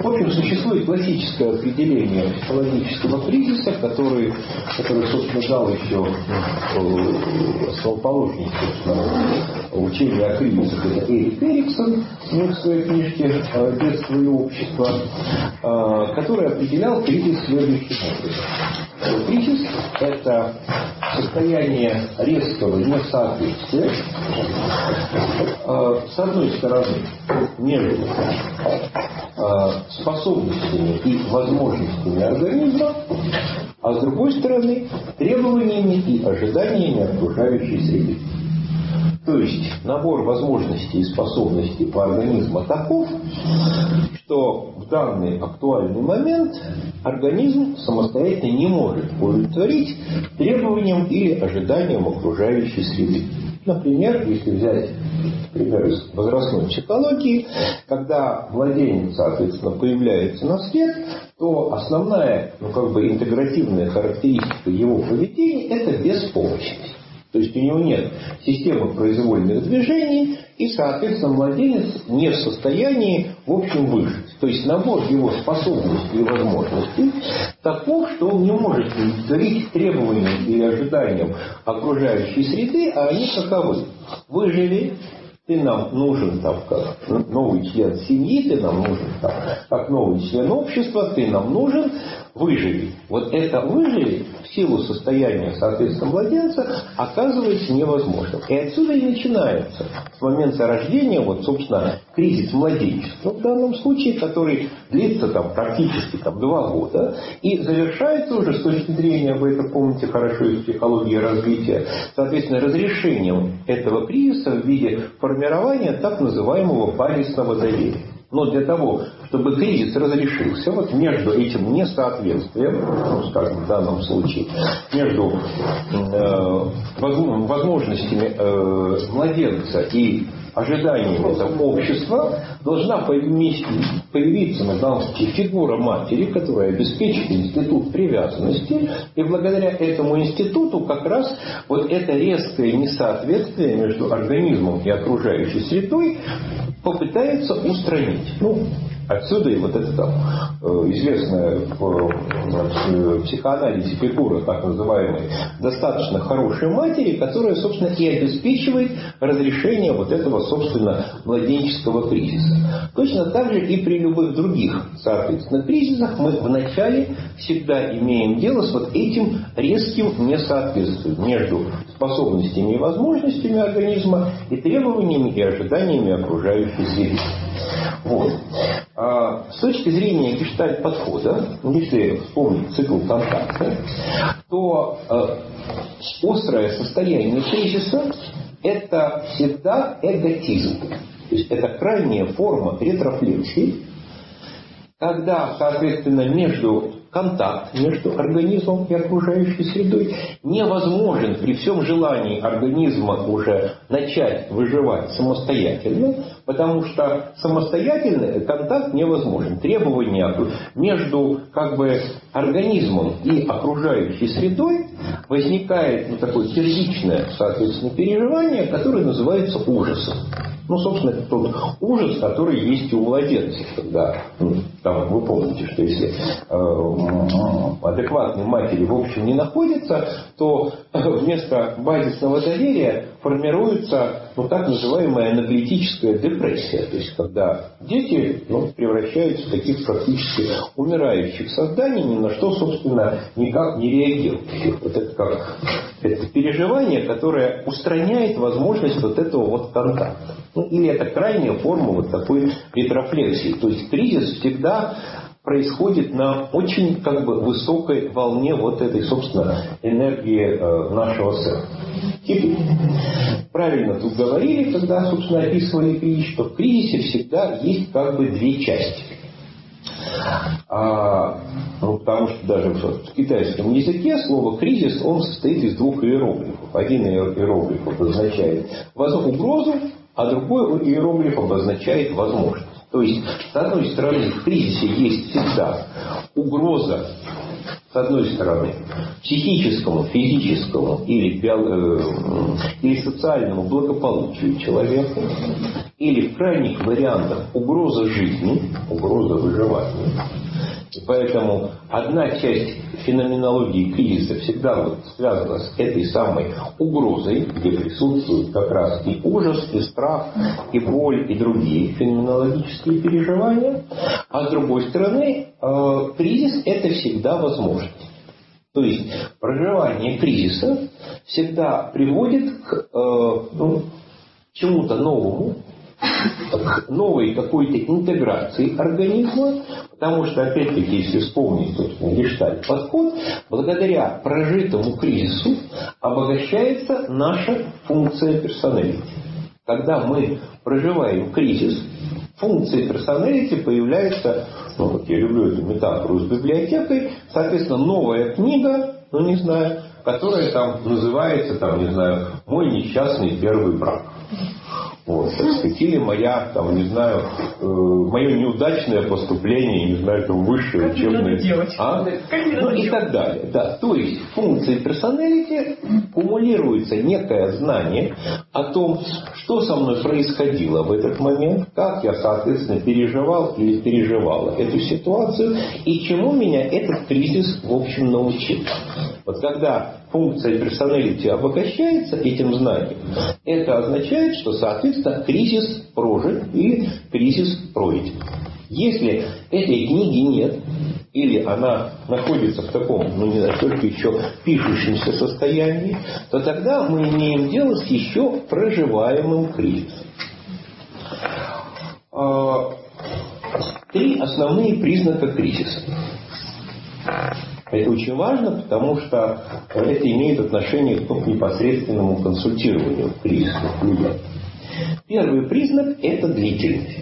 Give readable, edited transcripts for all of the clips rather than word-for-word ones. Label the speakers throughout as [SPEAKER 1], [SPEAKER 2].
[SPEAKER 1] В общем, существует классическое определение психологического кризиса, которое, собственно, дал еще основоположник учения о кризисах. Это Эрик Эриксон в своей книжке «Детство и общество», который определял кризис следующим образом. Кризис – это состояние резкого несоответствия, с одной стороны, между способностями и возможностями организма, а с другой стороны, требованиями и ожиданиями окружающей среды. То есть набор возможностей и способностей по организму таков, что в данный актуальный момент организм самостоятельно не может удовлетворить требованиям или ожиданиям окружающей среды. Например, если взять пример из возрастной психологии, когда младенец, соответственно, появляется на свет, то основная, интегративная характеристика его поведения – это беспомощность. То есть у него нет системы произвольных движений, и, соответственно, младенец не в состоянии, в общем, выжить. То есть набор его способностей и возможностей таков, что он не может удовлетворить требованиям и ожиданиям окружающей среды, а они каковы? Выживи, ты нам нужен как новый член семьи, ты нам нужен как новый член общества, ты нам нужен, выживи. Вот это выживи в силу состояния, соответственно, младенца оказывается невозможным. И отсюда и начинается с момента рождения, собственно, кризис младенчества, в данном случае, который длится практически 2 года и завершается уже с точки зрения, вы это помните хорошо из психологии развития, соответственно, разрешением этого кризиса в виде формирования так называемого парисного доверия. Но для того, чтобы кризис разрешился, между этим несоответствием, скажем, в данном случае, между возможностями младенца и ожиданиями общества, должна появиться на данном случае фигура матери, которая обеспечит институт привязанности, и благодаря этому институту как раз это резкое несоответствие между организмом и окружающей средой попытается устранить. Отсюда и известная в психоанализе фигура так называемой достаточно хорошей матери, которая, собственно, и обеспечивает разрешение этого, собственно, младенческого кризиса. Точно так же и при любых других, соответственно, кризисах мы вначале всегда имеем дело с этим резким несоответствием между способностями и возможностями организма и требованиями и ожиданиями окружающей среды. С точки зрения гештальт-подхода, если вспомнить цикл контакта, то острое состояние кризиса – это всегда эготизм. То есть это крайняя форма ретрофлексии, когда, соответственно, контакт между организмом и окружающей средой невозможен при всем желании организма уже начать выживать самостоятельно, потому что самостоятельно контакт невозможен. Требования между организмом и окружающей средой возникает такое первичное, соответственно, переживание, которое называется ужасом. Собственно, это тот ужас, который есть и у младенцев, когда, вы помните, что если адекватной матери в общем не находится, то вместо базисного доверия формируется так называемая аналитическая депрессия. То есть, когда дети превращаются в таких практически умирающих созданий, ни на что, собственно, никак не реагирующих. Это переживание, которое устраняет возможность этого контакта. Или это крайняя форма такой ретрофлексии. То есть кризис всегда происходит на очень высокой волне этой, собственно, энергии нашего сердца. Теперь, правильно тут говорили, когда, собственно, описывали кризис, что в кризисе всегда есть 2 части. Потому что даже в китайском языке слово «кризис» он состоит из 2 иероглифов. Один иероглиф обозначает угрозу, а другой иероглиф обозначает возможность. То есть, с одной стороны, в кризисе есть всегда угроза с одной стороны, психическому, физическому или социальному благополучию человека, или в крайних вариантах угроза жизни, угроза выживания. И поэтому одна часть феноменологии кризиса всегда связана с этой самой угрозой, где присутствуют как раз и ужас, и страх, и боль, и другие феноменологические переживания. А с другой стороны, кризис – это всегда возможность. То есть проживание кризиса всегда приводит к чему-то новому, к новой какой-то интеграции организма, потому что, опять-таки, если вспомнить, собственно, гештальт-подход, благодаря прожитому кризису обогащается наша функция персоналити. Когда мы проживаем кризис, функция персоналити появляется, я люблю эту метафору с библиотекой, соответственно, новая книга, которая там называется, «Мой несчастный первый брак». Или мое неудачное поступление, в высшее учебное... и так далее. Да. То есть функции персоналити кумулируется некое знание о том, что со мной происходило в этот момент, как я, соответственно, переживал или переживала эту ситуацию, и чему меня этот кризис, в общем, научил. Когда функция персоналити обогащается этим знанием, это означает, что, соответственно, кризис прожит или кризис пройден. Если этой книги нет, или она находится в таком, только еще пишущемся состоянии, то тогда мы имеем дело с еще проживаемым кризисом. 3 основные признака кризиса. Это очень важно, потому что это имеет отношение к непосредственному консультированию в кризисных людях. Первый признак – это длительность.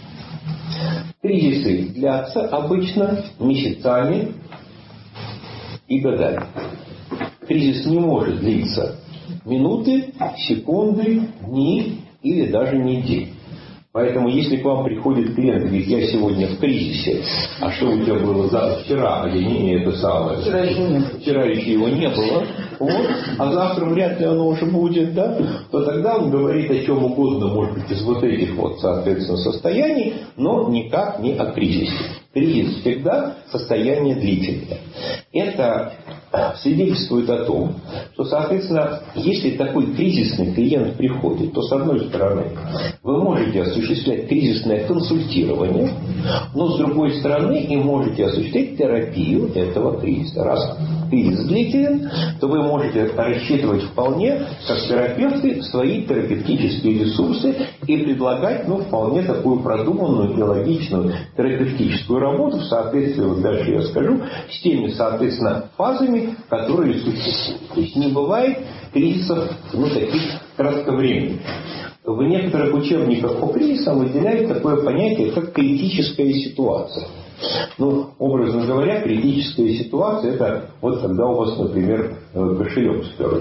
[SPEAKER 1] Кризисы длятся обычно месяцами и годами. Кризис не может длиться минуты, секунды, дни или даже недели. Поэтому, если к вам приходит клиент и говорит, я сегодня в кризисе, а что у тебя было вчера, или не это самое? Вчера еще его не было, а завтра вряд ли оно уже будет, то тогда он говорит о чем угодно, может быть, из этих соответственно, состояний, но никак не о кризисе. Кризис всегда состояние длительное. Это свидетельствует о том, что, соответственно, если такой кризисный клиент приходит, то, с одной стороны, вы можете осуществлять кризисное консультирование, но, с другой стороны, и можете осуществлять терапию этого кризиса. Раз кризис длителен, то вы можете рассчитывать вполне, как терапевты, свои терапевтические ресурсы и предлагать, вполне такую продуманную и логичную терапевтическую работу в соответствии, дальше я скажу, с теми, соответственно, фазами, которые существуют. То есть не бывает кризисов таких кратковременных. В некоторых учебниках по кризисам выделяют такое понятие, как критическая ситуация. Образно говоря, критическая ситуация – это когда у вас, например, кошелек сперли.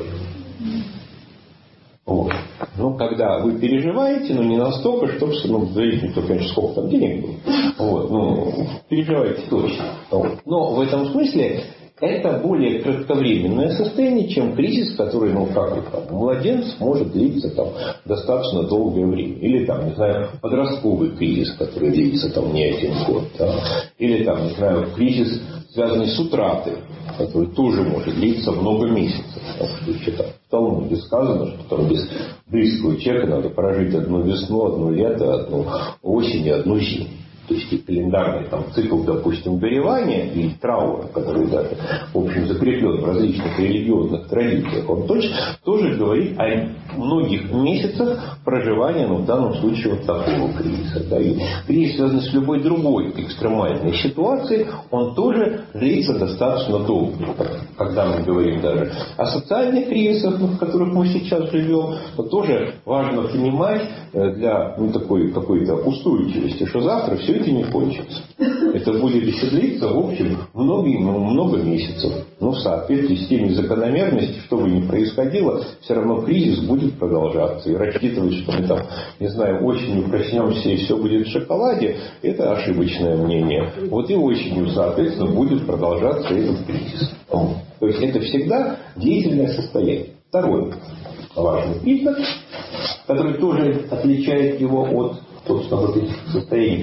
[SPEAKER 1] Когда вы переживаете, не настолько, чтобы, зависит, конечно, сколько там денег было. Переживаете точно. Но в этом смысле это более кратковременное состояние, чем кризис, который, младенец может длиться достаточно долгое время. Или, подростковый кризис, который длится не 1 год. Или, кризис, связанный с утратой, который тоже может длиться много месяцев. В Талмуде сказано, что без близкого человека надо прожить одну весну, одно лето, одну осень и одну зиму. То есть и календарный цикл, допустим, горевания и траура, который даже, в общем, закреплен в различных религиозных традициях, он тоже говорит о многих месяцах проживания, в данном случае такого кризиса. И кризис, связанный с любой другой экстремальной ситуацией, он тоже длится достаточно долго. Когда мы говорим даже о социальных кризисах, в которых мы сейчас живем, то тоже важно понимать для такой какой-то устойчивости, что завтра все это не кончится. Это будет еще длиться, в общем, много месяцев. в соответствии с теми закономерностями, что бы ни происходило, все равно кризис будет продолжаться. И рассчитывать, что мы там, не знаю, осенью проснемся и все будет в шоколаде, это ошибочное мнение. Вот и осенью, соответственно, будет продолжаться этот кризис. То есть это всегда деятельное состояние. Второй важный признак, который тоже отличает его от, собственно, вот этих состояний,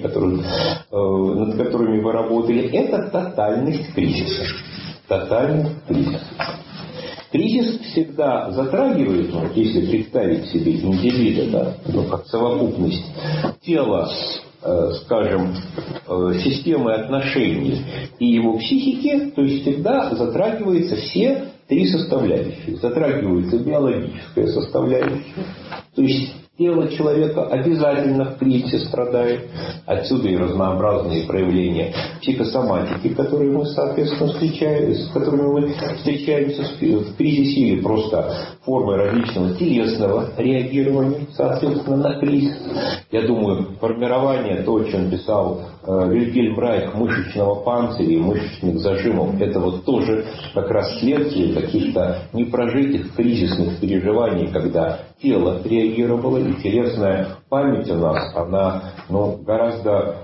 [SPEAKER 1] над которыми вы работали, это тотальность кризиса. Тотальность кризиса. Кризис всегда затрагивает, если представить себе индивида, как совокупность тела, скажем, системы отношений и его психики, то есть всегда затрагиваются все три составляющие. Затрагивается биологическая составляющая, то есть тело человека обязательно в кризисе страдает. Отсюда и разнообразные проявления психосоматики, которые мы, соответственно, с которыми мы встречаемся в кризисе, или просто формы различного телесного реагирования, соответственно, на кризис. Я думаю, формирование, то, о чем писал Вильгельм Райх, мышечного панциря и мышечных зажимов, это вот тоже как раз следствие каких-то непрожитых кризисных переживаний, когда тело реагировало, и телесная память у нас, она гораздо,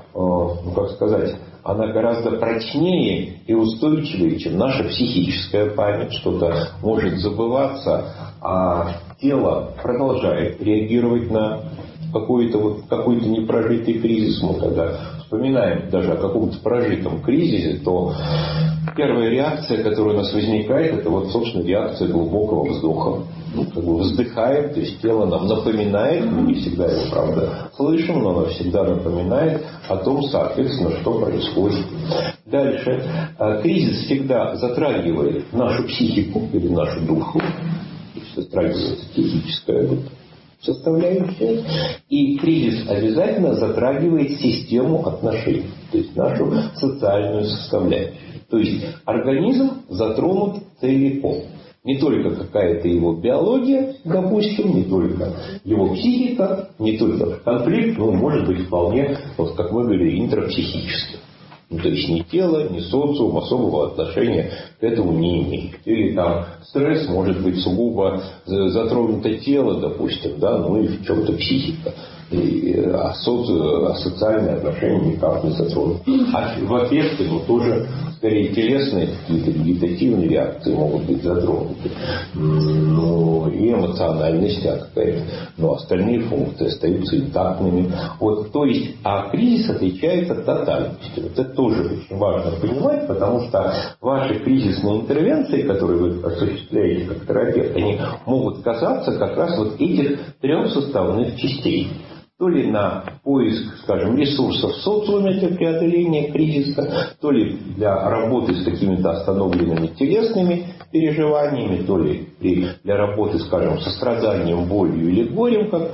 [SPEAKER 1] она гораздо прочнее и устойчивее, чем наша психическая память. Что-то может забываться, а тело продолжает реагировать на какой-то непрожитый кризис. Мы когда вспоминаем даже о каком-то прожитом кризисе, то первая реакция, которая у нас возникает, это собственно, реакция глубокого вздоха. Вздыхаем, то есть тело нам напоминает, мы не всегда его, правда, слышим, но оно всегда напоминает о том, соответственно, что происходит. Дальше. Кризис всегда затрагивает нашу психику или нашу душу, то есть затрагивает психическая составляющая, и кризис обязательно затрагивает систему отношений, то есть нашу социальную составляющую. То есть организм затронут целиком. Не только какая-то его биология, допустим, не только его психика, не только конфликт, но может быть вполне, как мы говорили, интрапсихический. То есть ни тело, ни социум особого отношения к этому не имеет. Или там стресс может быть сугубо затронуто тело, допустим, и в чем-то психика. А социальные отношения никак не затронуты. А в ответ тоже скорее телесные какие-то вегетативные реакции могут быть затронуты. И эмоциональность какая-то. Остальные функции остаются интактными. То есть, а кризис отличается тотальностью. Это тоже очень важно понимать, потому что ваши кризисные интервенции, которые вы осуществляете как терапевт, они могут касаться как раз этих трех составных частей. То ли на поиск, скажем, ресурсов в социуме для преодоления кризиса, то ли для работы с какими-то остановленными телесными переживаниями, то ли для работы, скажем, со страданием, болью или горем, как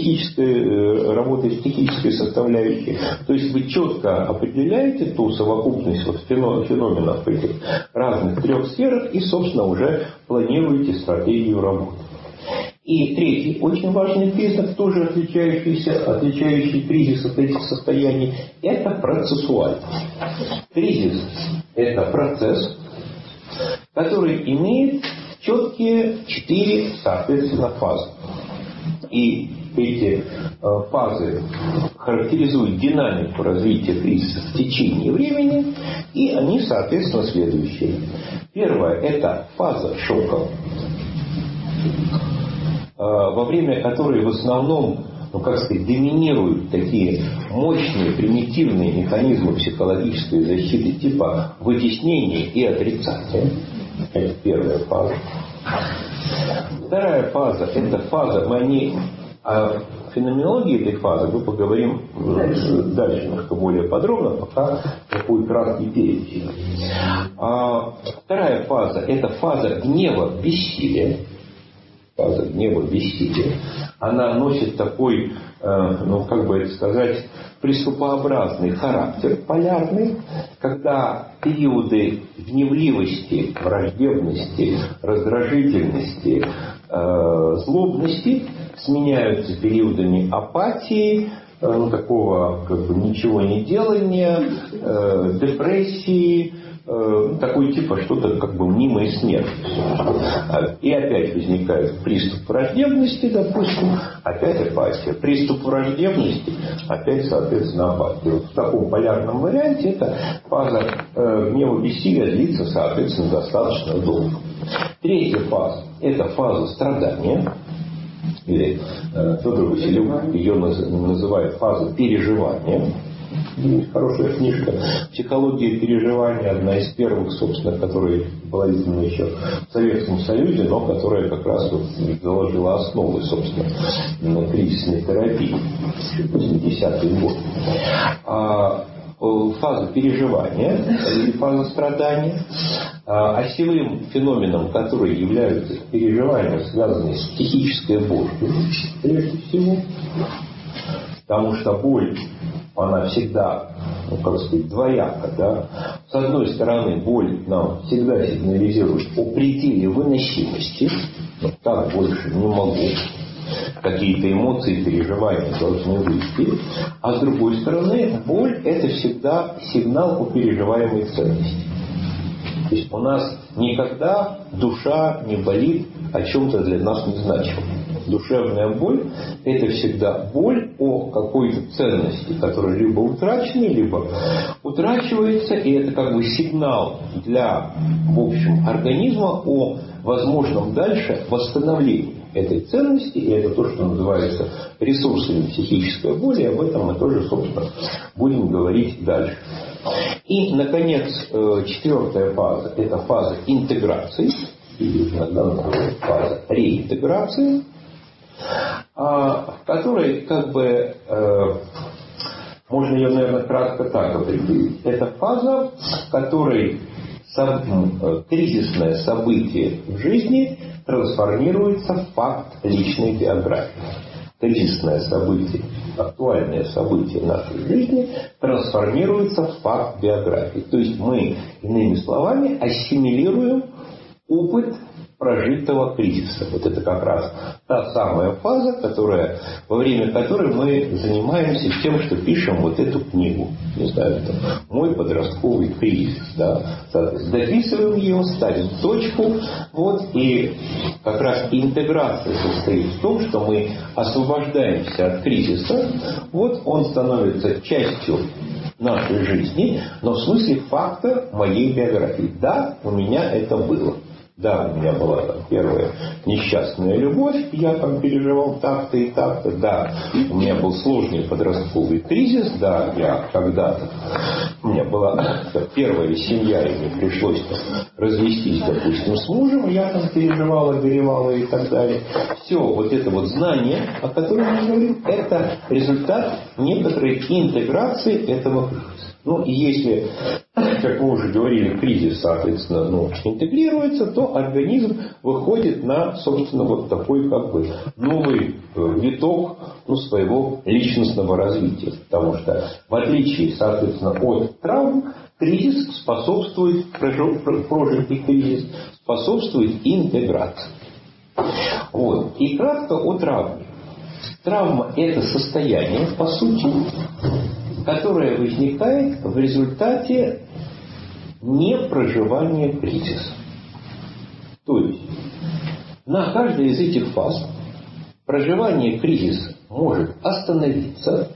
[SPEAKER 1] работы с психической составляющей. То есть вы четко определяете ту совокупность феноменов в этих разных трех сферах и, собственно, уже планируете стратегию работы. И третий очень важный признак, тоже отличающий кризис от этих состояний, это процессуальность. Кризис – это процесс, который имеет четкие 4, соответственно, фазы. И эти фазы характеризуют динамику развития кризиса в течение времени, и они, соответственно, следующие. Первое – это фаза шока, во время которой в основном, доминируют такие мощные, примитивные механизмы психологической защиты типа вытеснения и отрицания. Это первая фаза. Вторая фаза – это фаза, о феноменологии этой фазы мы поговорим дальше немножко более подробно, пока такой краткий перечень. Вторая фаза – это фаза гнева, бессилия. Фаза гнева, бессилия. Она носит такой, приступообразный характер, полярный, когда периоды гневливости, враждебности, раздражительности, злобности сменяются периодами апатии, такого ничего не делания, депрессии, такой типа что-то как бы мнимой смерти. И опять возникает приступ враждебности, допустим, опять апатия. Приступ враждебности, опять, соответственно, апатия. Вот в таком полярном варианте эта фаза гнева бессилия длится, соответственно, достаточно долго. Третья фаза – это фаза страдания. Или Федор Василюк ее называет фаза переживания. Есть хорошая книжка «Психология переживания», одна из первых, собственно, которая была издана еще в Советском Союзе, но которая как раз вот заложила основы, собственно, кризисной терапии в 80-е годы. Фаза переживания или фаза страдания, осевым феноменом, который является переживания, связанные с психической болью, прежде всего, потому что боль, она всегда, как сказать, двояка. Да? С одной стороны, боль нам всегда сигнализирует о пределе выносимости, так больше не могу. Какие-то эмоции, переживания должны выйти. А с другой стороны, боль – это всегда сигнал о переживаемой ценности. То есть у нас никогда душа не болит о чем-то для нас незначимом. Душевная боль – это всегда боль о какой-то ценности, которая либо утрачена, либо утрачивается. И это как бы сигнал для, в общем, организма о возможном дальше восстановлении этой ценности. И это то, что называется ресурсами психической боли. Об этом мы тоже, собственно, будем говорить дальше. И, наконец, четвертая фаза – это фаза интеграции. Или иногда называется фаза реинтеграции, в которой, как бы, можно ее, наверное, кратко так определить. Это фаза, в которой кризисное событие в жизни трансформируется в факт личной биографии. Кризисное событие, актуальное событие нашей жизни трансформируется в факт биографии. То есть мы, иными словами, ассимилируем опыт прожитого кризиса. Вот это как раз та самая фаза, во время которой мы занимаемся тем, что пишем вот эту книгу. Не знаю, там, «Мой подростковый кризис». Да? Дописываем ее, ставим точку. Вот, и как раз интеграция состоит в том, что мы освобождаемся от кризиса. Вот он становится частью нашей жизни, но в смысле факта моей биографии. Да, у меня это было. Да, у меня была там первая несчастная любовь, я там переживал так-то и так-то. Да, у меня был сложный подростковый кризис. Да, я когда-то, у меня была первая семья, и мне пришлось там развестись, допустим, с мужем, я там переживала, горевала и так далее. Все вот это вот знание, о котором мы говорим, это результат некоторой интеграции этого кризиса. Ну, и если, как мы уже говорили, кризис, соответственно, интегрируется, то организм выходит на, собственно, вот такой как бы новый виток своего личностного развития. Потому что, в отличие, соответственно, от травм, кризис способствует, прожитый кризис способствует интеграции. Вот. И кратко о травме. Травма – это состояние, по сути, которое возникает в результате непроживания кризиса. То есть на каждой из этих фаз проживание кризиса может остановиться,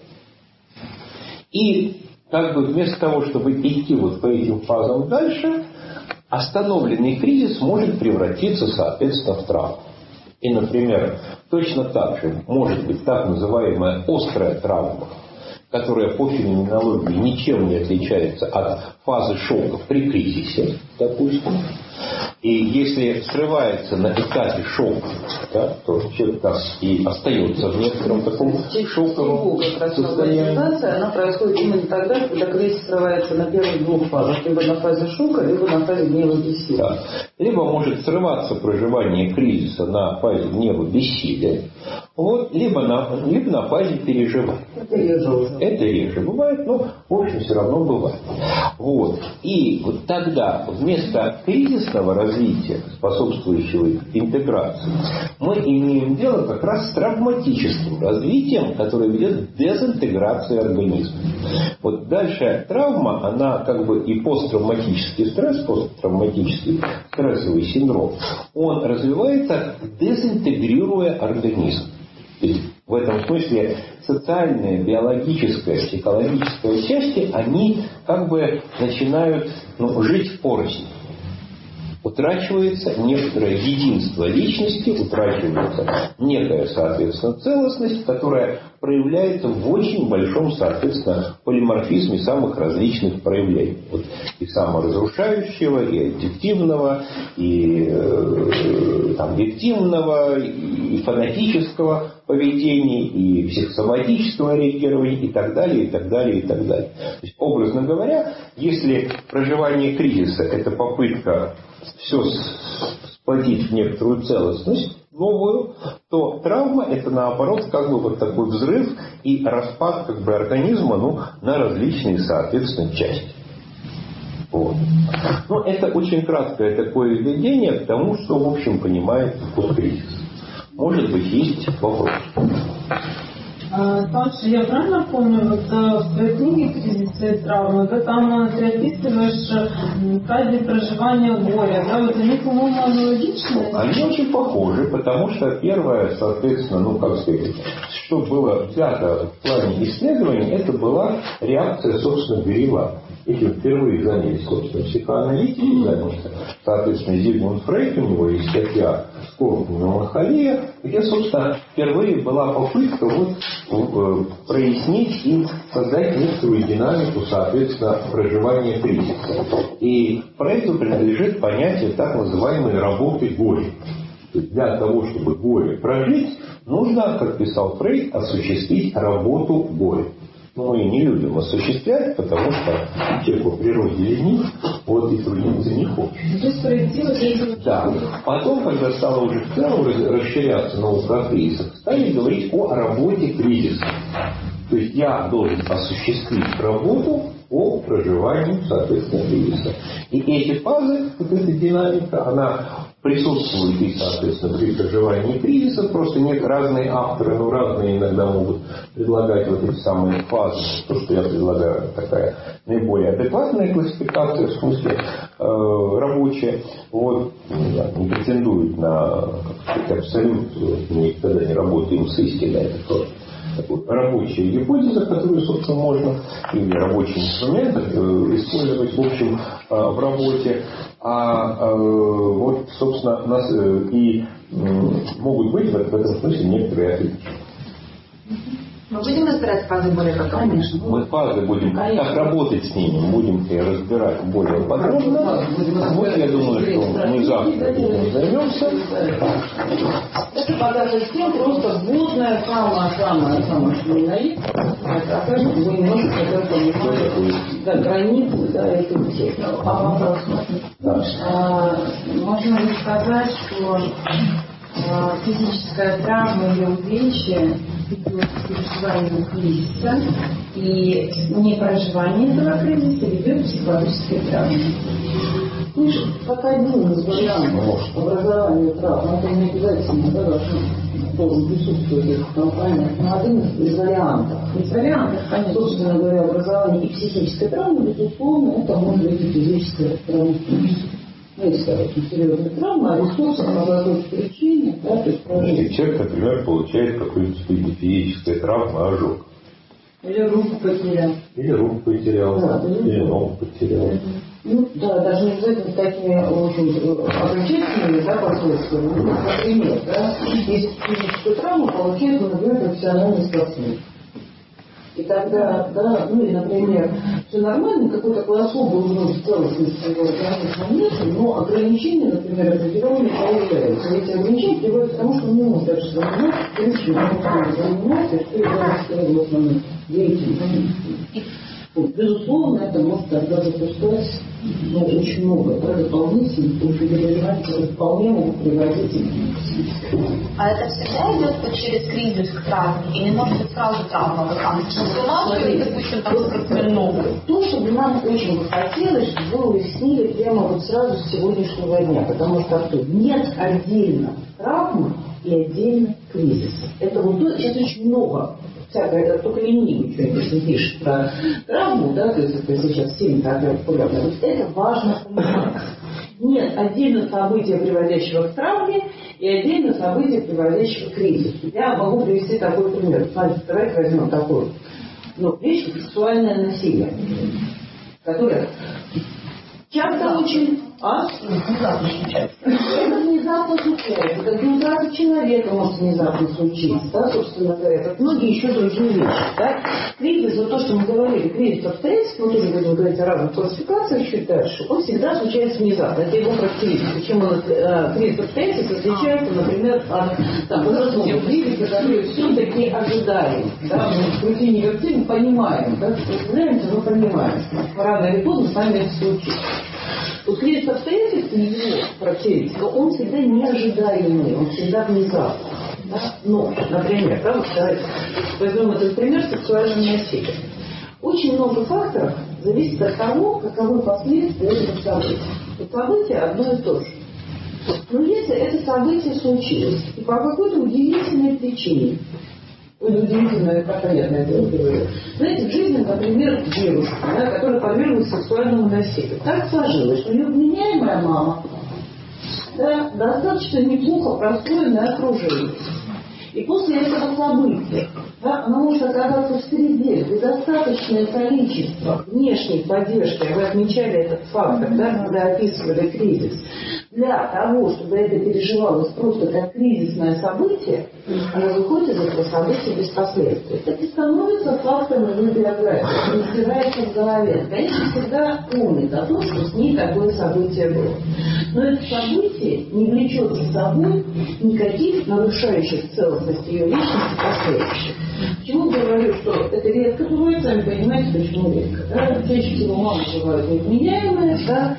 [SPEAKER 1] и как бы вместо того, чтобы идти вот по этим фазам дальше, остановленный кризис может превратиться, соответственно, в травму. И, например, точно так же может быть так называемая острая травма, которая по феноменологии ничем не отличается от фазы шока при кризисе, допустим. И если срывается на этапе шока, да, то человек и остается в некотором таком шоковом состоянии.
[SPEAKER 2] Ситуация, она происходит именно тогда, когда кризис срывается на первых двух фазах. Либо на фазе шока, либо на фазе гнева бессилия.
[SPEAKER 1] Да. Либо может срываться проживание кризиса на фазе гнева бессилия, вот, либо на фазе переживания.
[SPEAKER 2] Это реже.
[SPEAKER 1] Это реже бывает, но в общем все равно бывает. Вот. И вот тогда вместо кризисного развития, способствующего интеграции, мы имеем дело как раз с травматическим развитием, которое ведет к дезинтеграции организма. Вот дальше травма, она как бы и посттравматический стресс, посттравматический стрессовый синдром, он развивается, дезинтегрируя организм. То есть в этом смысле социальная, биологическая, психологическая части, они как бы начинают жить впорознь. Утрачивается некоторое единство личности, утрачивается некая, соответственно, целостность, которая проявляется в очень большом, соответственно, полиморфизме самых различных проявлений. Вот и саморазрушающего, и аддиктивного, и виктимного, и фанатического поведения, и психосоматического реагирования, и так далее, и так далее, и так далее. То есть, образно говоря, если проживание кризиса – это попытка все сплотить в некоторую целостность новую, то травма – это наоборот как бы вот такой взрыв и распад как бы организма на различные, соответственно, части. Вот. Но это очень краткое такое введение к тому, что, в общем, понимает под кризис. Может быть, есть вопрос.
[SPEAKER 3] Паша, я правильно помню, вот в твоей книге «Кризис и травмы», ты там ты описываешь фазе проживания горя, да, вот они, по-моему, аналогичны?
[SPEAKER 1] Они очень похожи, потому что первое, соответственно, что было взято в плане исследований, это была реакция, собственно, Берила. Этим впервые занялись, собственно, психоаналитики, занялся, соответственно, Зигмунд Фрейд, у него есть статья «Скорбная меланхолия», где, собственно, впервые была попытка прояснить и создать некоторую динамику, соответственно, проживания кризиса. И Фрейду принадлежит понятие так называемой работы горя. То есть для того, чтобы горе прожить, нужно, как писал Фрейд, осуществить работу горя. Но мы не любим осуществлять, потому что человек по природе ленив, вот и трудиться не хочет. Да. Потом, когда стало уже в целом расширяться наука о кризисах, стали говорить о работе кризиса. То есть я должен осуществить работу по проживанию, соответственно, кризиса. И эти фазы, вот эта динамика, она присутствует и, соответственно, при проживании кризиса. Просто нет разные авторы, но разные иногда могут предлагать вот эти самые фазы. То, что я предлагаю, такая наиболее адекватная классификация, в смысле рабочая. Вот, не претендует на абсолют, мы никогда не работаем с истиной, это тоже рабочая гипотеза, которую, собственно, можно, или рабочий инструмент использовать, в общем, в работе. Вот, собственно, у нас и могут быть в этом смысле некоторые отличия.
[SPEAKER 4] Мы будем разбирать фазы более подробно? Конечно.
[SPEAKER 1] Мы фазы будем, как работать с ними, будем их разбирать более подробно. Вот я думаю, что мы завтра этим займемся.
[SPEAKER 2] Это пока совсем просто вводная, самая что ни на есть. Покажем, вы немножко понимаете границы этой техники.
[SPEAKER 4] Можно ли сказать, что физическая травма или увечье ведет к переживанию кризиса, и непроживание этого кризиса ведет к психологической травме?
[SPEAKER 2] Пока один из вариантов образования травмы, это не обязательно, должен присутствовать в этих компаниях, но один из вариантов.
[SPEAKER 4] Из вариантов, конечно.
[SPEAKER 2] Собственно говоря, образование и психической травмы, безусловно, это может быть и физическая травма. Есть очень серьезная травма, а ресурсы по какой-то причине, то есть прожить.
[SPEAKER 1] Человек, например, получает какую-нибудь физическую травму, ожог.
[SPEAKER 2] Или руку потерял.
[SPEAKER 1] Или руку потерял, да, или ногу потерял.
[SPEAKER 2] Да, даже не обязательно такими очень окончательными последствиями. Например, если физическую травму получает, например, профессиональный спортсмен. И тогда, или, например, все нормально, какой-то такой особый угроз целостности организма нет, но ограничения, например, определенные появляются. Эти ограничения приводят к тому, что он не может дальше заниматься, в принципе, не может заниматься, что является его основной деятельностью. Безусловно, это может тогда запускать очень много дополнительных, потому что переживания вполне могут приводить.
[SPEAKER 5] А это всегда идет через кризис к травме? Или может быть сразу травма? Вот там вымазывали, допустим, там скорпионовую?
[SPEAKER 2] То, чтобы нам очень бы хотелось, чтобы вы уяснили прямо вот сразу с сегодняшнего дня. Потому что нет отдельно травмы и отдельно кризиса. Это вот сейчас очень много. Всякое, только ленивый что-нибудь не пишет про травму, да, то есть это сейчас сильно такая популярная. Вот это важно понимать. Нет отдельно события, приводящего к травме, и отдельно события, приводящего к кризису. Я могу привести такой пример. Смотрите, давайте возьмем такую вещь, как сексуальное насилие, которое часто очень... Это внезапно случается. Как утрата человека может внезапно случиться, да, собственно говоря, как многие еще другие вещи. Да. Кризис, вот то, что мы говорили, кризис обстоятельств, мы тоже будем говорить о разных классификациях чуть дальше, он всегда случается внезапно. Это его характеристика. Чем кризис обстоятельств отличается, например, от возрастного кризиса, который все-таки ожидаем. Да. Мы в крути не вертим, понимаем. Да, представляемся, но понимаем. Рано или поздно с нами это случится. Вот кризис обстоятельств, его характеристика, он всегда неожидаемый, он всегда внезапный. Да? Но, например, давайте возьмем этот пример сексуального насилия. Очень много факторов зависит от того, каковы последствия этого события. Вот событие одно и то же. Но если это событие случилось, и по какой-то удивительной причине, удивительное, как понятное дело говорю. Знаете, в жизни, например, девушка, да, которая подверглась сексуальному насилию. Так сложилось, что ее вменяемая мама, да, достаточно неплохо простроенное окружение. И после этого события, да, она может оказаться в среде, где достаточное количество внешней поддержки, вы отмечали этот фактор, да, когда описывали кризис, для того, чтобы это переживалось просто как кризисное событие, она выходит из этого события без последствий. Это становится фактором ее биографии, не стирается в голове. Конечно, всегда помнит о том, что с ней такое событие было. Но это событие не влечет за собой никаких нарушающих целостность ее личности последующих. Почему я говорю, что это редко бывает, сами понимаете, почему редко. Да? Чаще всего мамы бывают невменяемые,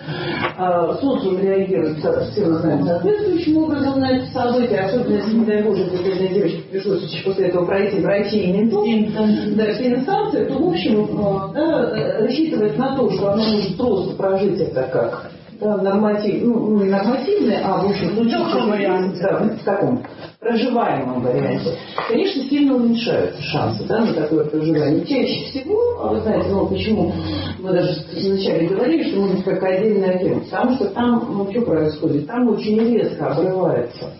[SPEAKER 2] да? Социум реагирует, все мы знаем, соответствующим образом на это событие, особенно если, не дай Боже, бедной девочке пришлось после этого пройти врачи и ментов, да, все инстанции, то, в общем, да, рассчитывать на то, что она может просто прожить это как норматив, не нормативное, а в общем, в таком проживаемом варианте, конечно, сильно уменьшаются шансы, да, на такое проживание. Чаще всего, вы знаете, почему мы даже вначале говорили, что можно как отдельная тема, потому что там, что происходит, там очень резко обрываются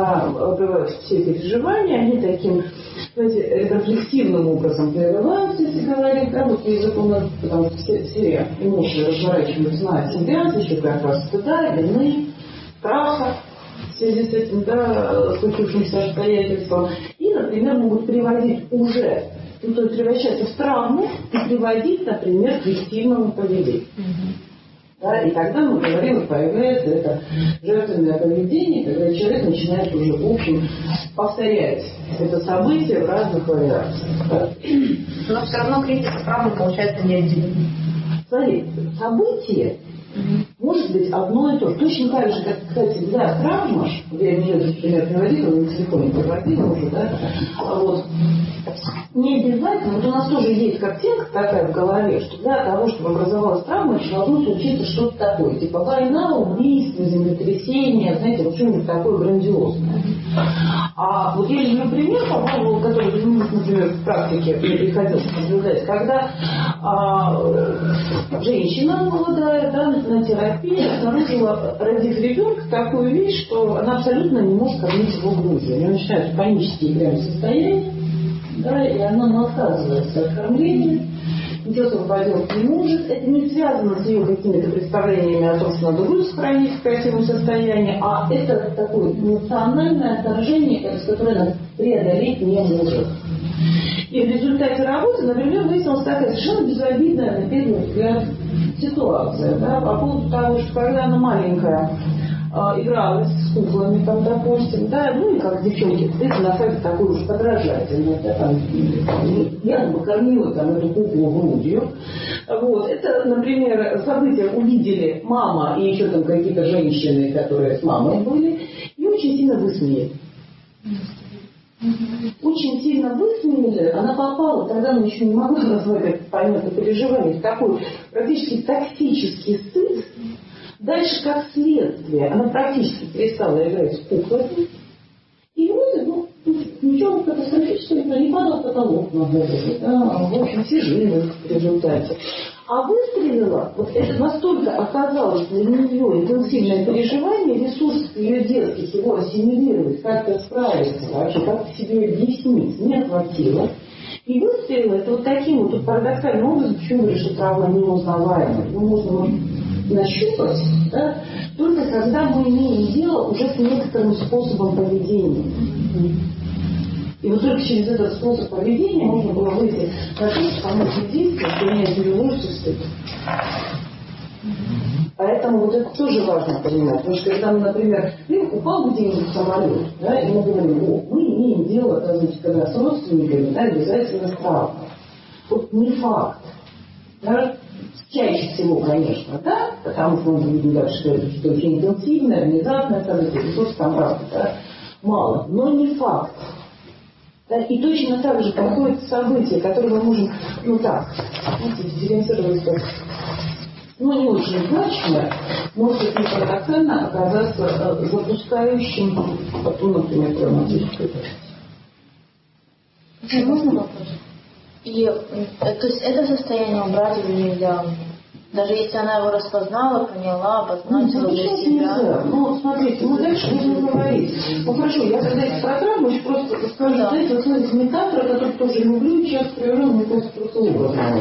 [SPEAKER 2] все переживания, они таким, знаете, рефлексивным образом прерываются, если говорить, да, вот языком, потому что все эмоции разворачиваются на себя, за счет как раз стыда, вины, страха, в связи с этим, да, случившимся обстоятельством, и, например, могут приводить уже, то есть превращаться в травму и приводить, например, к агрессивному поведению. Да, и тогда мы говорим, появляется это жертвенное поведение, когда человек начинает уже, в общем, повторять это событие в разных вариациях. Да.
[SPEAKER 5] Но все равно кризис и травма получается неотделимы.
[SPEAKER 2] Смотрите, событие может быть одно и то же. Точно так же, как, кстати, для травмы, я не этот пример приводила, на телефоне приводила уже, да, вот, не обязательно, вот у нас тоже есть картинка такая в голове, что для того, чтобы образовалась травма, должно случиться что-то такое, типа война, убийство, землетрясение, знаете, вот что-нибудь такое грандиозное. А вот есть же пример, по-моему, который, например, в практике мне приходилось наблюдать, когда женщина молодая, да, на терапии обнаружила, родив ребенка, такую вещь, что она абсолютно не может кормить его грудью. У нее начинаются панические прям состояния, да, и она отказывается от кормления, ничего с поделать не может. Это не связано с ее какими-то представлениями о том, что надо грудь сохранить в красивом состоянии, а это такое эмоциональное отторжение, которое она преодолеть не может. И в результате работы, например, выяснилась такая совершенно безобидная, на первый взгляд, ситуация, да, по поводу того, что когда она маленькая, игралась с куклами, там, допустим, да, ну и как девчонки, это на самом деле такой уж подражательный, да, там, я бы кормила там эту куклу грудью. Вот, это, например, события увидели мама и еще там какие-то женщины, которые с мамой были, и очень сильно высмеяли. Очень сильно высмеяли, она попала, тогда она еще не могла назвать это понятное переживание, в такой практически токсический стыд. Дальше, как следствие, она практически перестала играть с куклами. И вот, ничего катастрофического не падал в потолок на голову. Да, в общем, все живы в результате. А выстрелила, вот это настолько оказалось для нее интенсивное переживание, ресурсов ее детских, его ассимилировать, как-то справиться вообще, как-то себе объяснить, не хватило. И выстрелила это вот таким вот парадоксальным образом, почему говорю, что травма неузнаваема. Его можно нащупать, да, только когда мы имеем дело уже с некоторым способом поведения. И вот только через этот способ поведения можно было выйти на то, что помочь действию, принять переложку стыд. Поэтому вот это тоже важно понимать. Потому что когда, например, упал где-нибудь самолет, да, и мы говорим, мы имеем дело, когда с родственниками, да, обязательно с травмой. Вот не факт. Да? Чаще всего, конечно, да, потому что мы видим дальше, что это что-то очень интенсивное, внезапное событие, ресурсов там правда, да, мало, но не факт. Да, и точно так же какое-то событие, которое мы можем, дифференцировать как, не очень значимое, может быть, парадоксально оказаться запускающим потом, например, травматическую реакцию.
[SPEAKER 5] Можно вопрос? И, то есть это состояние убрать или нельзя? Даже если она его распознала, поняла, обозначила для себя.
[SPEAKER 2] Смотрите, мы дальше будем говорить. Хорошо, я когда это про травму, еще просто скажу, знаете, вот смотрите, метафора, которую тоже люблю, сейчас привожу, мне просто образно.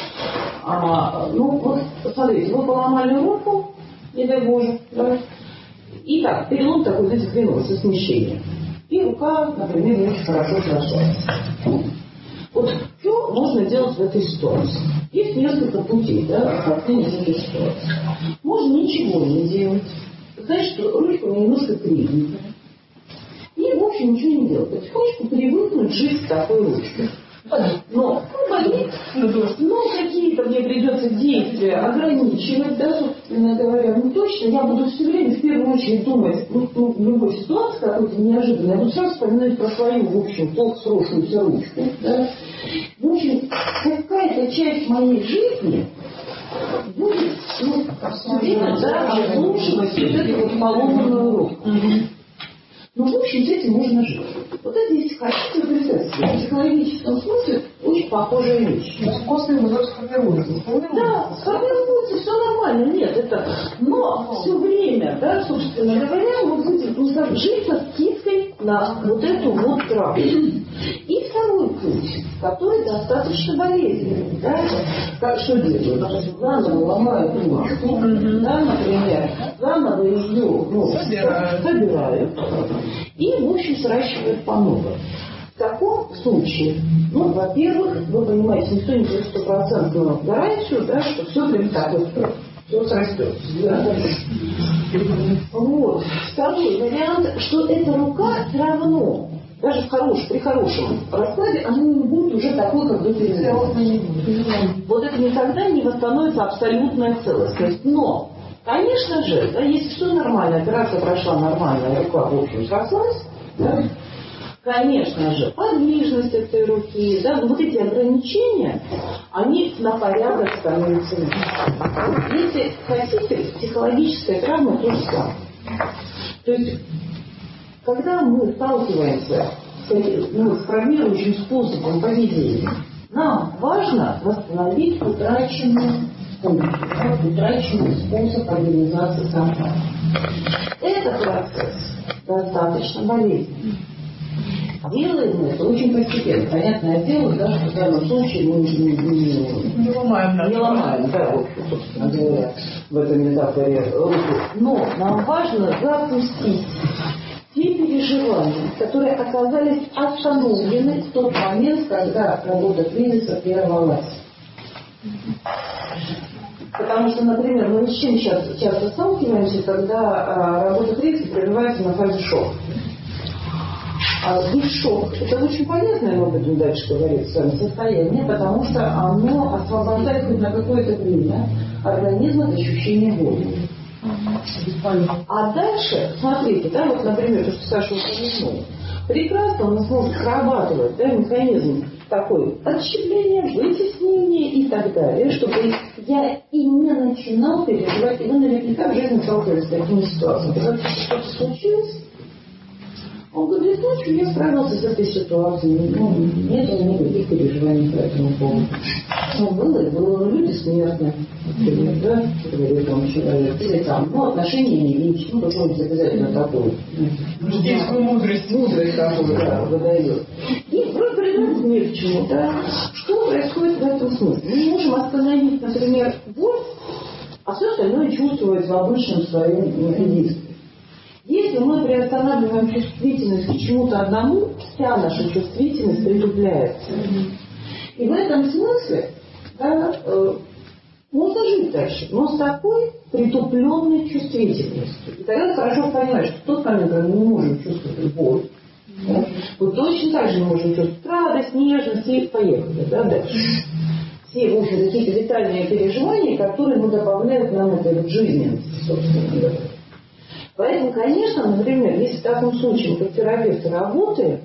[SPEAKER 2] Смотрите, вы поломали руку, не дай Боже, да? И так, перелом такой, знаете, хреновый, со смещением. И рука, например, не очень хорошо срослась. Вот что можно делать в этой ситуации? Есть несколько путей, да, обхождения этой ситуации. Можно ничего не делать. Значит, что ручка у меня немножко кривенькая. И, в общем, ничего не делать. Потихонечку привыкнуть жить с такой ручкой. Но какие-то мне придется действия ограничивать, да, собственно говоря. Точно, я буду все время в первую очередь думать, в любой ситуации какой-то неожиданной, я буду сразу вспоминать про свою, в общем, плохо сросшуюся ручку. Да. В общем, какая-то часть моей жизни будет все время, да, обслуживать вот эту вот поломанную руку. В общем, с этим можно жить. Вот это, если хотите, представьте, в психологическом смысле очень похожая вещь.
[SPEAKER 3] Костный мозг сформируется.
[SPEAKER 2] Да, сформируется, все нормально, нет, это... Но все время, да, собственно говоря, мы будем жить со скидкой на вот эту вот травму. И второй путь, который достаточно болезненный, да, как что делают? Заново ломают ручку, да, например, заново ее собирают и, в общем, сращивают по новой. В таком случае, во-первых, вы понимаете, никто не дает стопроцентную гарантию, да, что все время так вот все срастется. Да? Вот. Второй вариант, что эта рука все равно, даже при хорошем раскладе, она не будет уже такой, как до перелома. Вот это никогда не восстановится абсолютная целостность. Но, конечно же, да, если все нормально, операция прошла нормально, рука, в общем, срослась, да, конечно же, подвижность этой руки, да, вот эти ограничения, они на порядок становятся. Если хотите, психологическая травма то же самое. То есть, когда мы сталкиваемся с травмирующим способом поведения, нам важно восстановить утраченный способ организации контакта. Этот процесс достаточно болезненный. Делаем это очень постепенно. Понятное дело, да, что в данном случае мы не ломаем, да, собственно говоря, в этой метафоре руку. Но нам важно запустить те переживания, которые оказались остановлены в тот момент, когда работа кризиса прервалась. Потому что, например, мы с чем часто сталкиваемся, когда работа клетки прерывается на фазе шока. И шок – это очень полезное, мы будем дальше говорить с вами, состояние, потому что оно освобождает хоть на какое-то время организм от ощущения боли. А дальше, смотрите, да, вот, например, то, что Саша упомянул, прекрасно у нас может срабатывать, да, механизм такой отщепления, вытеснения и так далее, чтобы я и не начинал переживать, и вы наверняка в жизни сталкивались с такими ситуациями. Когда что-то случилось, он говорит, ночью я справился с этой ситуацией, ну, нет у меня никаких переживаний по этому поводу. Ну, было и было, но люди смертны, например, да, говорит он человек, или там, ну, отношения не личные, ну, какой-нибудь обязательно такой. Житейскую мудрость такую, да, выдает. И вроде придумать не к чему, да. Что происходит в этом смысле? Мы можем остановить, например, боль, а все остальное чувствовать в обычном своем единстве. Если мы приостанавливаем чувствительность к чему-то одному, вся наша чувствительность притупляется. И в этом смысле, да, можно жить дальше, но с такой притупленной чувствительностью. И тогда хорошо понимаешь, что в тот момент, когда мы не можем чувствовать боль, да, мы точно так же не можем чувствовать радость, нежность и поехали, да, дальше. Все, в общем, какие-то витальные переживания, которые добавляют нам этой жизненности, собственно говоря. Поэтому, конечно, например, если в таком случае как терапевт работает,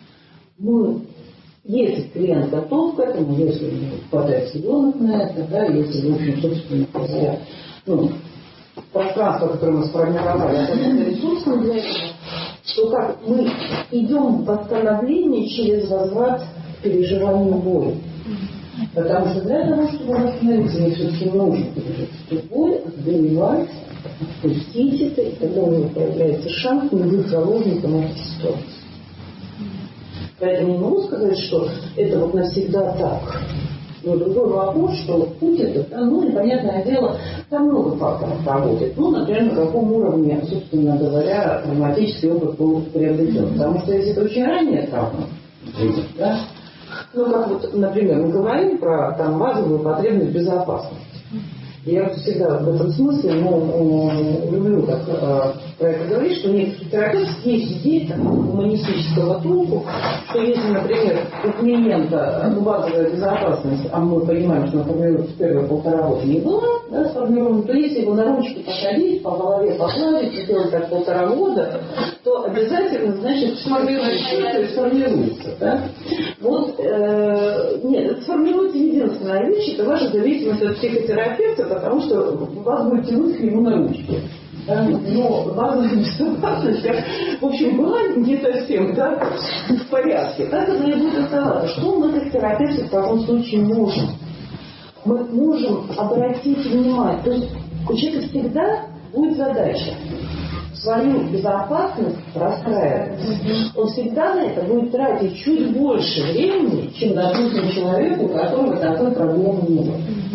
[SPEAKER 2] если клиент готов к этому, если у него хватает ребенок на это, да, если, в общем, собственно говоря, пространство, которое мы сформировали, это ресурсом для этого, то как мы идем в восстановление через возврат к переживанию боли. Потому что для того, чтобы восстановиться, мне все-таки нужно пережить эту боль, отболевать, отпустить это, и тогда у него появляется шанс не быть заложником этой ситуации. Поэтому не могу сказать, что это вот навсегда так. Но другой вопрос, что путь этот, непонятное дело, там много факторов работает. Например, на каком уровне, собственно говоря, травматический опыт был приобретен. Потому что если это очень ранняя травма, да, как вот, например, мы говорим про там базовую потребность безопасности. Я всегда в этом смысле люблю так, про это говорить, что некоторые терапевты есть идея гуманистического толку, что если, например, у клиента базовая безопасность, а мы понимаем, что, например, в первые 1,5 года не была, да, сформирована, то если его на ручки посадить, по голове погладить, сделать так 1,5 года, то обязательно, значит, сформируется. Да? Вот, нет, это сформируется единственная вещь, это ваша зависимость от психотерапевта, потому что вас будет тянуть к нему на ручки. Да? Но базовая безопасность, в общем, была не совсем, да, в порядке. Так это и будет оставаться. Что мы как терапевты в таком случае можем? Мы можем обратить внимание. То есть у человека всегда будет задача свою безопасность расстраивать. Он всегда на это будет тратить чуть больше времени, чем, допустим, человеку, у которого такой проблемы нет.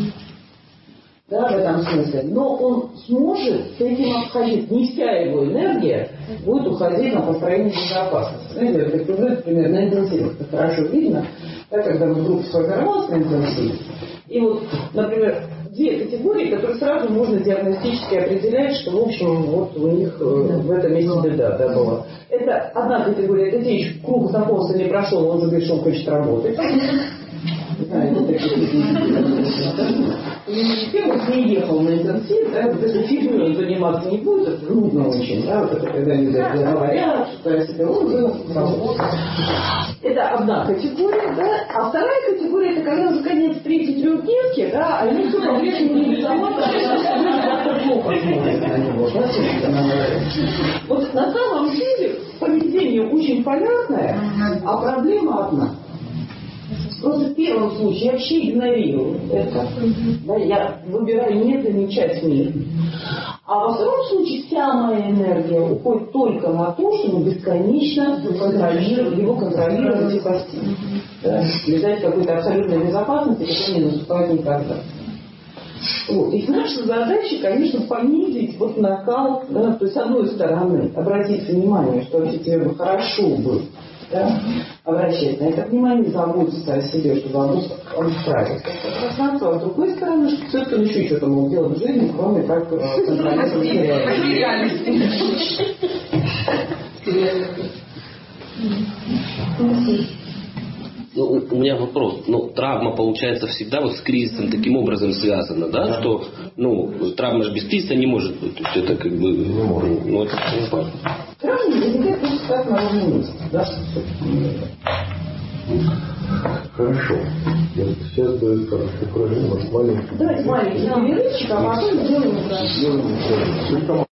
[SPEAKER 2] Да, в этом смысле. Но он сможет с этим обходить. Не вся его энергия будет уходить на построение безопасности. Знаете, это как, например, на интенсивах. Это хорошо видно, да, когда мы вдруг сформировалась на интенсиве. И вот, например, 2 категории, которые сразу можно диагностически определять, что, в общем, вот у них в этом месте беда, да, была. Это одна категория, это те еще круг знакомства не прошел, он уже говорит, что он хочет работать. Он не ехал на интенсив, да, вот этой фигней заниматься не будет, это трудно очень, да, вот это когда люди говорят, что я себе работаю. Это одна категория, да, а вторая категория, это когда уже конец 3-й трехдневки, да, а они все по-прежнему не виноваты, как-то плохо смотрят на него, да, собственно говоря. Вот на самом деле поведение очень понятное, а проблема одна. Просто в первом случае я вообще игнорирую это. Да, я выбираю не замечать мир. А во втором случае вся моя энергия уходит только на то, чтобы бесконечно его контролировать и спасти. Да? Лежать в какой-то абсолютной безопасности, которая не наступает никогда. Вот. И наша задача, конечно, понизить вот накал, да, то есть с одной стороны обратить внимание, что вообще тебе бы хорошо было да, обращать на это внимание, заботиться о себе, чтобы оно справилось. Пространство, а с другой стороны, что все это еще что-то мог делать в жизни, кроме как контролировать реальность.
[SPEAKER 6] Ну, у меня вопрос. Ну, травма, получается, всегда вот с кризисом таким образом связана, да? Что, ну, травма же без кризиса не может быть. То есть это как бы...
[SPEAKER 1] Не может.
[SPEAKER 6] Ну, это не важно.
[SPEAKER 2] Травма возникает просто так на ровном месте. Да?
[SPEAKER 1] Хорошо. Сейчас будет короткое упражнение, может, маленький.
[SPEAKER 2] Давайте маленький перерывчик, а потом сделаем упражнение.